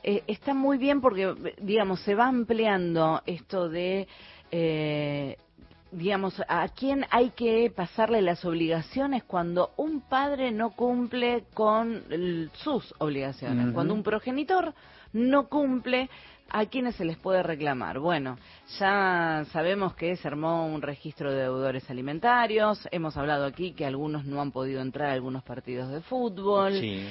está muy bien porque, digamos, se va ampliando esto de, digamos, a quién hay que pasarle las obligaciones cuando un padre no cumple con sus obligaciones, cuando un progenitor no cumple. ¿A quiénes se les puede reclamar? Bueno, ya sabemos que se armó un registro de deudores alimentarios, hemos hablado aquí que algunos no han podido entrar a algunos partidos de fútbol, Sí.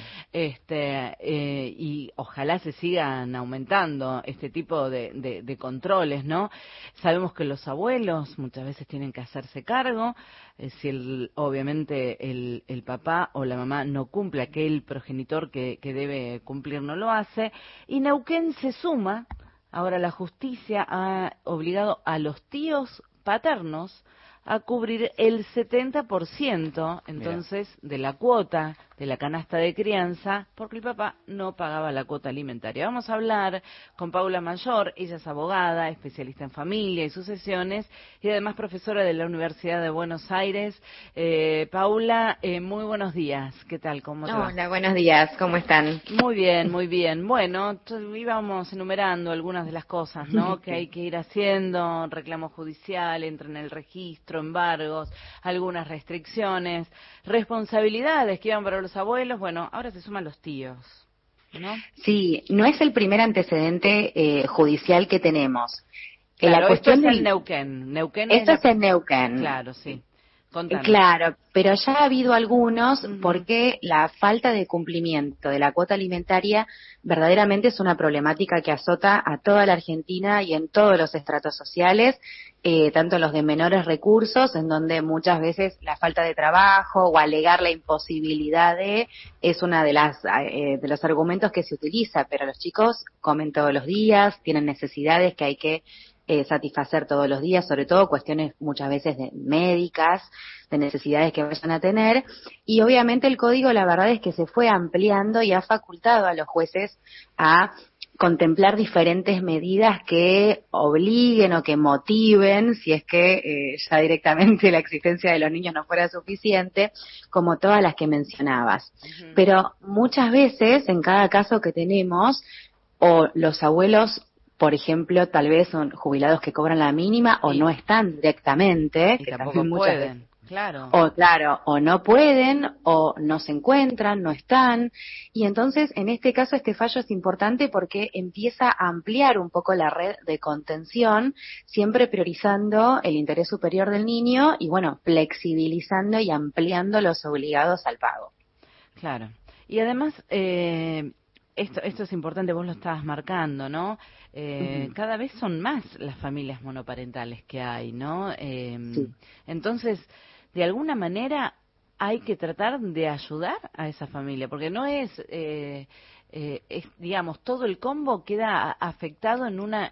Y ojalá se sigan aumentando este tipo de controles, ¿no? Sabemos que los abuelos muchas veces tienen que hacerse cargo, si obviamente el papá o la mamá no cumple, aquel progenitor que debe cumplir no lo hace, y Neuquén se suma. Ahora la justicia ha obligado a los tíos paternos a cubrir el 70%, entonces, de la cuota de la canasta de crianza, porque el papá no pagaba la cuota alimentaria. Vamos a hablar con Paula Mayor, ella es abogada, especialista en familia y sucesiones, y además profesora de la Universidad de Buenos Aires. Paula, muy buenos días, ¿qué tal? ¿Cómo te va? Hola, buenos días, ¿cómo están? Muy bien, muy bien. Bueno, íbamos enumerando algunas de las cosas, ¿no? Que hay que ir haciendo, reclamo judicial, entra en el registro, embargos, algunas restricciones, responsabilidades que iban para los abuelos. Bueno, ahora se suman los tíos, ¿no? Sí, no es el primer antecedente judicial que tenemos. Claro, La cuestión esto es el Neuquén. Neuquén es Esto la... es en Neuquén. Claro, sí. Contanos. Claro, pero ya ha habido algunos Ujú. porque la falta de cumplimiento de la cuota alimentaria verdaderamente es una problemática que azota a toda la Argentina y en todos los estratos sociales, tanto los de menores recursos, en donde muchas veces la falta de trabajo o alegar la imposibilidad es una de las de los argumentos que se utiliza, pero los chicos comen todos los días, tienen necesidades que hay que satisfacer todos los días, sobre todo cuestiones muchas veces médicas, de necesidades que vayan a tener, y obviamente el código la verdad es que se fue ampliando y ha facultado a los jueces a contemplar diferentes medidas que obliguen o que motiven, si es que ya directamente la existencia de los niños no fuera suficiente, como todas las que mencionabas. Ujú. Pero muchas veces, en cada caso que tenemos, o los abuelos, por ejemplo, tal vez son jubilados que cobran la mínima o no están directamente, Y que tampoco también muchas veces, pueden, claro. o claro, o no pueden, o no se encuentran, no están, y entonces en este caso este fallo es importante porque empieza a ampliar un poco la red de contención, siempre priorizando el interés superior del niño y bueno, flexibilizando y ampliando los obligados al pago. Claro. Y además, esto es importante, vos lo estabas marcando, ¿no? Ujú. Cada vez son más las familias monoparentales que hay, ¿no? Sí. Entonces, de alguna manera hay que tratar de ayudar a esa familia, porque no digamos, todo el combo queda afectado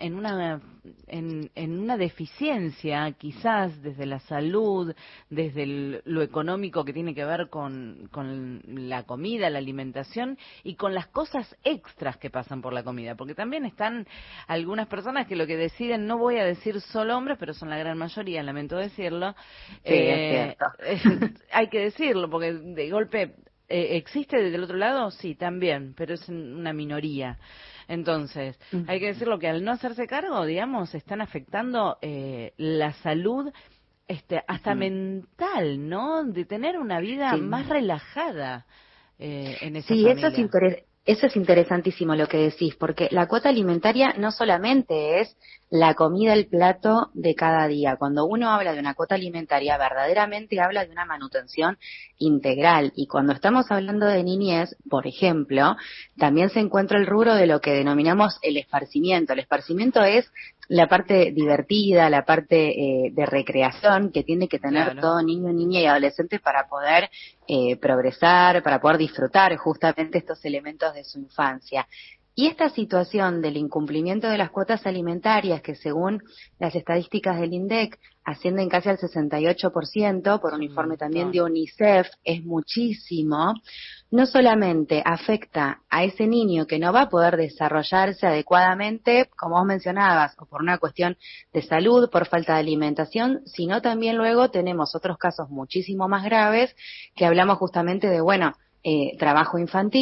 en una deficiencia, quizás desde la salud, desde lo económico que tiene que ver con la comida, la alimentación y con las cosas extras que pasan por la comida, porque también están algunas personas que lo que deciden, no voy a decir solo hombres, pero son la gran mayoría, lamento decirlo, Sí, es cierto. hay que decirlo, porque de golpe ¿existe desde el otro lado? Sí, también, pero es una minoría. Entonces, hay que decirlo que al no hacerse cargo, digamos, están afectando la salud hasta Ujú. mental, ¿no? De tener una vida Sí. más relajada en esa Sí, familia. eso es interesantísimo lo que decís, porque la cuota alimentaria no solamente es la comida, el plato de cada día. Cuando uno habla de una cuota alimentaria, verdaderamente habla de una manutención integral. Y cuando estamos hablando de niñez, por ejemplo, también se encuentra el rubro de lo que denominamos el esparcimiento. El esparcimiento es la parte divertida, la parte de recreación que tiene que tener Claro. todo niño, niña y adolescente para poder progresar, para poder disfrutar justamente estos elementos de su infancia. Y esta situación del incumplimiento de las cuotas alimentarias, que según las estadísticas del INDEC ascienden casi al 68%, por Es un un informe también de montón. UNICEF, es muchísimo, no solamente afecta a ese niño que no va a poder desarrollarse adecuadamente, como vos mencionabas, o por una cuestión de salud, por falta de alimentación, sino también luego tenemos otros casos muchísimo más graves que hablamos justamente de, bueno, trabajo infantil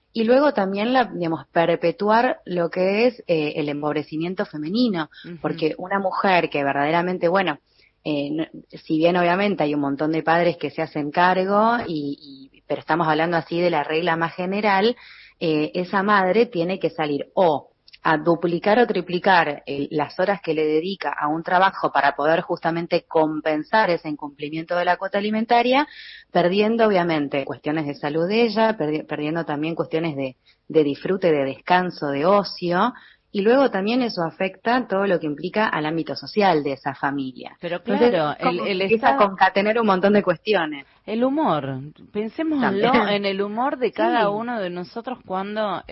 y luego también digamos, perpetuar lo que es el empobrecimiento femenino, Ujú. porque una mujer que verdaderamente, bueno, si bien obviamente hay un montón de padres que se hacen cargo, pero estamos hablando así de la regla más general, esa madre tiene que salir o a duplicar o triplicar las horas que le dedica a un trabajo para poder justamente compensar ese incumplimiento de la cuota alimentaria, perdiendo obviamente cuestiones de salud de ella, perdiendo también cuestiones de disfrute, de descanso, de ocio, y luego también eso afecta todo lo que implica al ámbito social de esa familia. Pero Entonces claro, es como que el empieza a Estado, concatener un montón de cuestiones el humor, pensémoslo también. en el humor de cada Sí, uno de nosotros cuando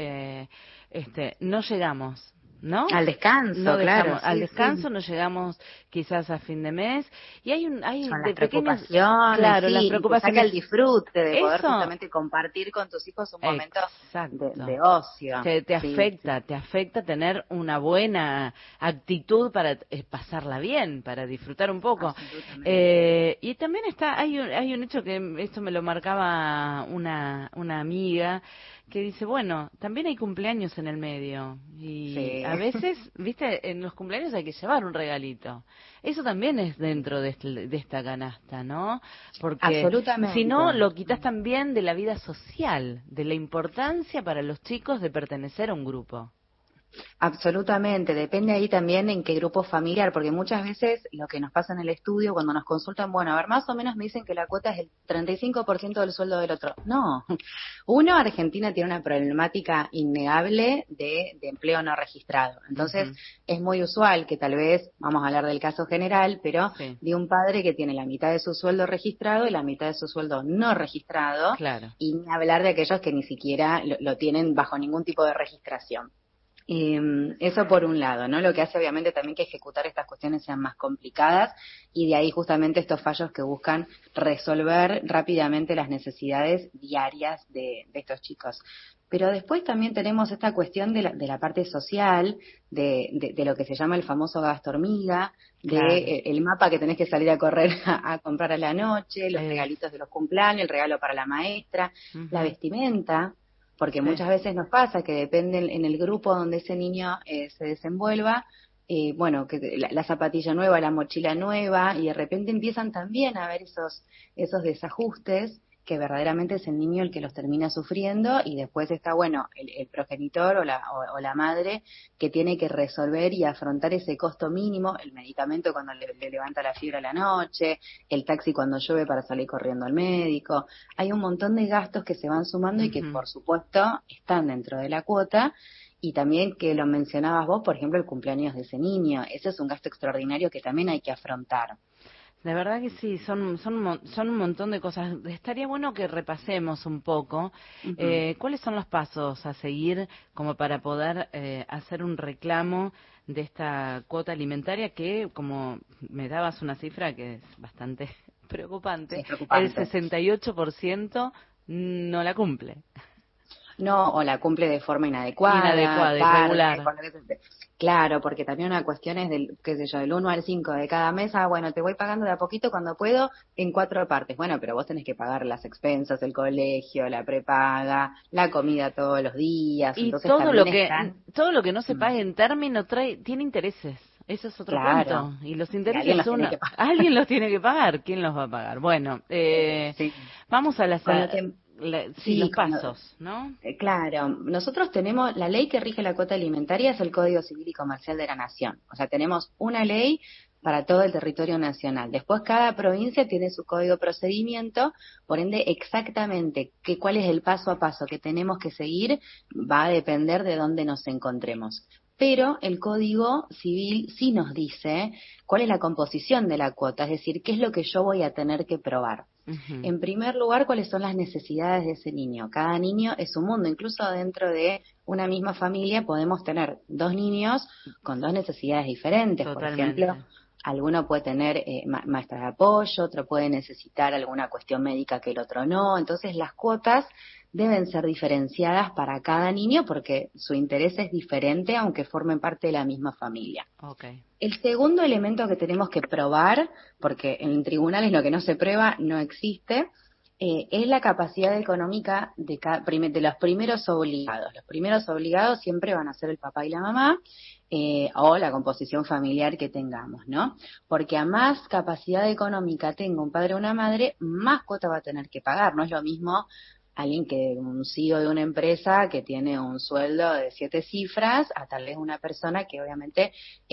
no llegamos, ¿no? al No descanso, claro, dejamos al sí, sí. descanso, no llegamos quizás a fin de mes y hay Son de las pequeños, preocupaciones, claro, las sí, y te saca preocupaciones. el disfrute de poder Eso, justamente compartir con tus hijos un momento exacto. de ocio. Sí, sí, Te afecta tener una buena actitud para pasarla bien, para disfrutar un poco. absolutamente. Y también hay un hecho que esto me lo marcaba una amiga que dice, bueno, también hay cumpleaños en el medio y Sí, a veces, viste, en los cumpleaños hay que llevar un regalito. Eso también es dentro de esta canasta, ¿no? Porque si absolutamente. no, lo quitas también de la vida social, de la importancia para los chicos de pertenecer a un grupo. Absolutamente, depende ahí también en qué grupo familiar, porque muchas veces lo que nos pasa en el estudio cuando nos consultan, bueno, a ver, más o menos me dicen que la cuota es el 35% del sueldo del otro. No, uno, Argentina tiene una problemática innegable de empleo no registrado. Entonces, Ujú. es muy usual que tal vez, vamos a hablar del caso general, pero Sí, de un padre que tiene la mitad de su sueldo registrado y la mitad de su sueldo no registrado, claro. y ni hablar de aquellos que ni siquiera lo tienen bajo ningún tipo de registración. Eso por un lado, ¿no? Lo que hace obviamente también que ejecutar estas cuestiones sean más complicadas y de ahí justamente estos fallos que buscan resolver rápidamente las necesidades diarias de estos chicos. Pero después también tenemos esta cuestión de la parte social, de lo que se llama el famoso gasto hormiga, Claro. el mapa que tenés que salir a correr a comprar a la noche, los Es, regalitos de los cumpleaños, el regalo para la maestra, la ujú. vestimenta, porque Sí. muchas veces nos pasa que depende en el grupo donde ese niño se desenvuelva, bueno, que la zapatilla nueva, la mochila nueva, y de repente empiezan también a haber esos desajustes que verdaderamente es el niño el que los termina sufriendo y después está, bueno, el progenitor o la madre que tiene que resolver y afrontar ese costo mínimo, el medicamento cuando le levanta la fiebre a la noche, el taxi cuando llueve para salir corriendo al médico. Hay un montón de gastos que se van sumando y que Ujú. por supuesto están dentro de la cuota y también que lo mencionabas vos, por ejemplo, el cumpleaños de ese niño. Ese es un gasto extraordinario que también hay que afrontar. De verdad que sí, son un montón de cosas. Estaría bueno que repasemos un poco Ujú. cuáles son los pasos a seguir como para poder hacer un reclamo de esta cuota alimentaria que, como me dabas una cifra que es bastante Sí, preocupante, es el preocupante. 68% no la cumple. No, o la cumple de forma inadecuada, Inadecuada, tarde, irregular. con lo que claro, porque también una cuestión es del, qué sé yo, del 1 al 5 de cada mes, bueno, te voy pagando de a poquito cuando puedo en 4 partes. Bueno, pero vos tenés que pagar las expensas, el colegio, la prepaga, la comida todos los días, Y entonces también están, todo lo que no se mm, pague en término tiene intereses. Eso es otro claro, cuento. Y los y alguien intereses los tiene uno, que pagar. alguien los tiene que pagar. ¿Quién los va a pagar? Bueno, Sí. vamos a Con lo que, sí, los sí, pasos, ¿no? claro, nosotros tenemos, la ley que rige la cuota alimentaria es el Código Civil y Comercial de la Nación. O sea, tenemos una ley para todo el territorio nacional. Después cada provincia tiene su código de procedimiento, por ende exactamente cuál es el paso a paso que tenemos que seguir va a depender de dónde nos encontremos. Pero el Código Civil sí nos dice cuál es la composición de la cuota, es decir, qué es lo que yo voy a tener que probar. Ujú. En primer lugar, cuáles son las necesidades de ese niño. Cada niño es un mundo, incluso dentro de una misma familia podemos tener dos niños con dos necesidades diferentes. Por ejemplo, Totalmente. alguno puede tener maestras de apoyo, otro puede necesitar alguna cuestión médica que el otro no. Entonces, las cuotas deben ser diferenciadas para cada niño porque su interés es diferente aunque formen parte de la misma familia. Ok. El segundo elemento que tenemos que probar, porque en tribunales lo que no se prueba no existe, Es la capacidad económica de los primeros obligados. Los primeros obligados siempre van a ser el papá y la mamá, o la composición familiar que tengamos, ¿no? Porque a más capacidad económica tenga un padre o una madre, más cuota va a tener que pagar. No es lo mismo alguien que un CEO de una empresa que tiene un sueldo de 7 cifras, a tal vez una persona que obviamente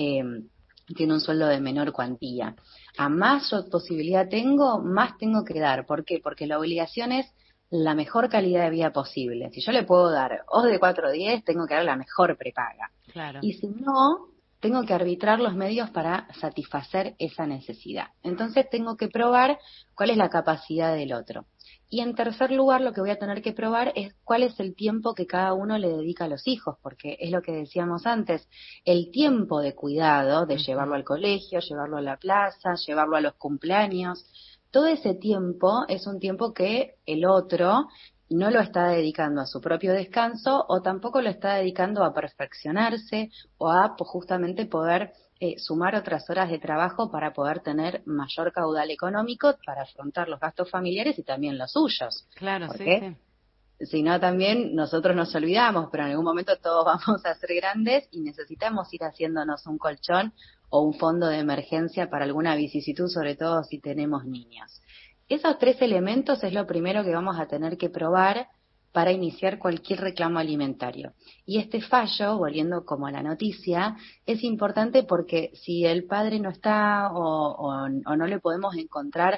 tiene un sueldo de menor cuantía. A más yo posibilidad tengo, más tengo que dar. ¿Por qué? Porque la obligación es la mejor calidad de vida posible. Si yo le puedo dar os de 4 o 10, tengo que dar la mejor prepaga. Claro. Y si no, tengo que arbitrar los medios para satisfacer esa necesidad. Entonces tengo que probar cuál es la capacidad del otro. Y en tercer lugar, lo que voy a tener que probar es cuál es el tiempo que cada uno le dedica a los hijos, porque es lo que decíamos antes, el tiempo de cuidado, de llevarlo al colegio, llevarlo a la plaza, llevarlo a los cumpleaños, todo ese tiempo es un tiempo que el otro no lo está dedicando a su propio descanso o tampoco lo está dedicando a perfeccionarse o a justamente poder sumar otras horas de trabajo para poder tener mayor caudal económico para afrontar los gastos familiares y también los suyos. Claro, sí, Porque sí. si no también nosotros nos olvidamos, pero en algún momento todos vamos a ser grandes y necesitamos ir haciéndonos un colchón o un fondo de emergencia para alguna vicisitud, sobre todo si tenemos niños. Esos 3 elementos es lo primero que vamos a tener que probar para iniciar cualquier reclamo alimentario. Y este fallo, volviendo como a la noticia, es importante porque si el padre no está o no le podemos encontrar,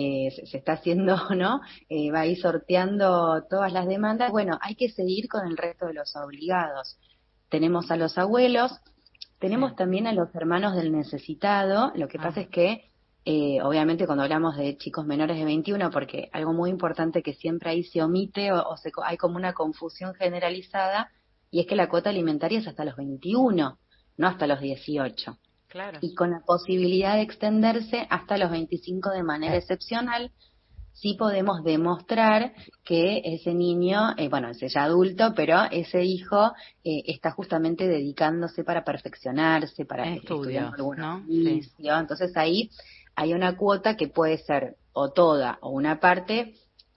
se está haciendo, ¿no? Va a ir sorteando todas las demandas, bueno, hay que seguir con el resto de los obligados. Tenemos a los abuelos, tenemos también a los hermanos del necesitado, lo que pasa es que obviamente cuando hablamos de chicos menores de 21, porque algo muy importante que siempre ahí se omite hay como una confusión generalizada, y es que la cuota alimentaria es hasta los 21, no hasta los 18. Claro. Y con la posibilidad de extenderse hasta los 25 de manera excepcional, sí podemos demostrar que ese niño, bueno, ese ya adulto, pero ese hijo está justamente dedicándose para perfeccionarse, para estudiar alguna ¿no? oficio. Sí. Entonces ahí hay una cuota que puede ser o toda o una parte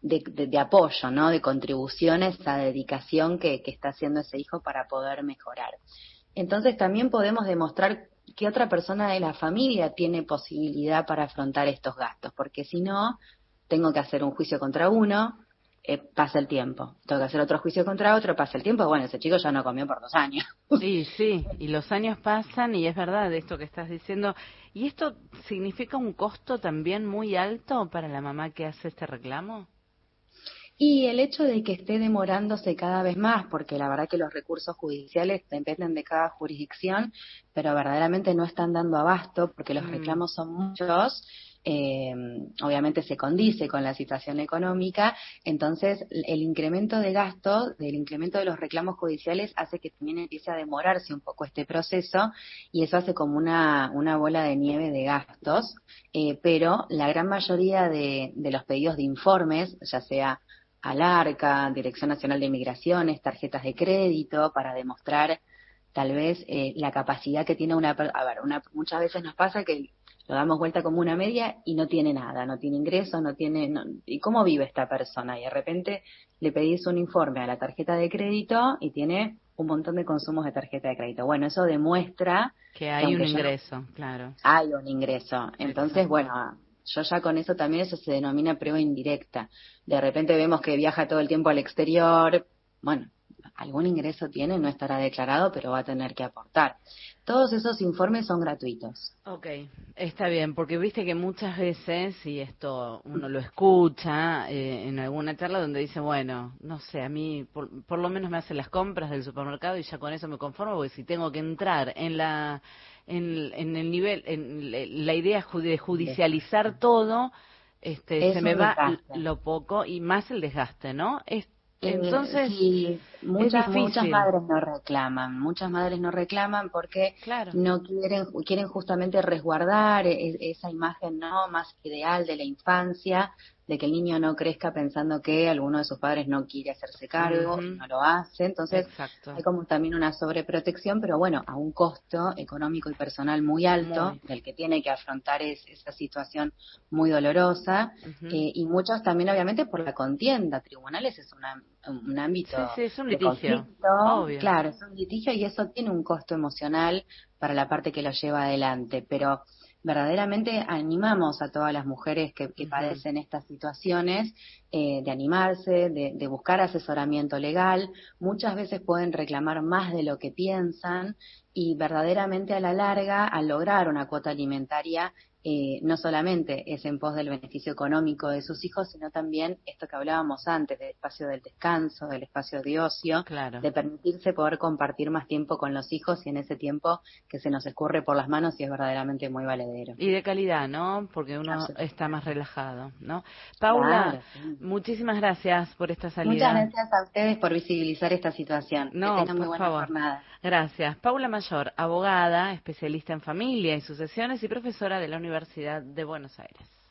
de apoyo, ¿no? De contribuciones a dedicación que está haciendo ese hijo para poder mejorar. Entonces también podemos demostrar que otra persona de la familia tiene posibilidad para afrontar estos gastos, porque si no, tengo que hacer un juicio contra uno, pasa el tiempo. Tengo que hacer otro juicio contra otro, pasa el tiempo. Bueno, ese chico ya no comió por 2 años. Sí, sí, y los años pasan y es verdad esto que estás diciendo. ¿Y esto significa un costo también muy alto para la mamá que hace este reclamo? Y el hecho de que esté demorándose cada vez más, porque la verdad que los recursos judiciales dependen de cada jurisdicción, pero verdaderamente no están dando abasto porque los reclamos son muchos. Obviamente se condice con la situación económica, entonces el incremento de gastos, el incremento de los reclamos judiciales hace que también empiece a demorarse un poco este proceso y eso hace como una bola de nieve de gastos, pero la gran mayoría de los pedidos de informes, ya sea al ARCA, Dirección Nacional de Migraciones, tarjetas de crédito, para demostrar tal vez la capacidad que tiene muchas veces nos pasa que lo damos vuelta como una media y no tiene nada, no tiene ingresos, ¿y cómo vive esta persona? Y de repente le pedís un informe a la tarjeta de crédito y tiene un montón de consumos de tarjeta de crédito. Bueno, eso demuestra que hay un ingreso, claro. Hay un ingreso. Entonces, exacto. Bueno, yo ya con eso también, eso se denomina prueba indirecta. De repente vemos que viaja todo el tiempo al exterior, bueno, algún ingreso tiene, no estará declarado, pero va a tener que aportar. Todos esos informes son gratuitos. Ok, está bien, porque viste que muchas veces, y esto uno lo escucha en alguna charla donde dice, bueno, no sé, a mí por lo menos me hacen las compras del supermercado y ya con eso me conformo, porque si tengo que entrar en el nivel, en la idea de judicializar todo, se me va lo poco y más el desgaste, ¿no? Entonces, sí, es muchas difícil. muchas madres no reclaman porque Claro. no quieren justamente resguardar esa imagen no más ideal de la infancia, de que el niño no crezca pensando que alguno de sus padres no quiere hacerse cargo y no lo hace. Entonces Exacto. hay como también una sobreprotección, pero bueno, a un costo económico y personal muy alto, Muy. del que tiene que afrontar esa situación muy dolorosa. Y muchos también, obviamente, por la contienda. Tribunales es un ámbito Sí, sí, es un de litigio, conflicto, obvio. claro, es un litigio y eso tiene un costo emocional para la parte que lo lleva adelante, pero verdaderamente animamos a todas las mujeres que padecen estas situaciones de animarse, de buscar asesoramiento legal. Muchas veces pueden reclamar más de lo que piensan y verdaderamente a la larga, al lograr una cuota alimentaria, no solamente es en pos del beneficio económico de sus hijos, sino también esto que hablábamos antes, del espacio del descanso, del espacio de ocio, Claro. de permitirse poder compartir más tiempo con los hijos y en ese tiempo que se nos escurre por las manos y es verdaderamente muy valedero. Y de calidad, ¿no? Porque uno está más Absolutamente. relajado, ¿no? Paula, Claro, sí. muchísimas gracias por esta Muchas salida. gracias a ustedes por visibilizar esta situación. Que No, tengan muy por buena favor. jornada. Gracias. Paula Mayor, abogada, especialista en familia y sucesiones y profesora de la Universidad de Buenos Aires.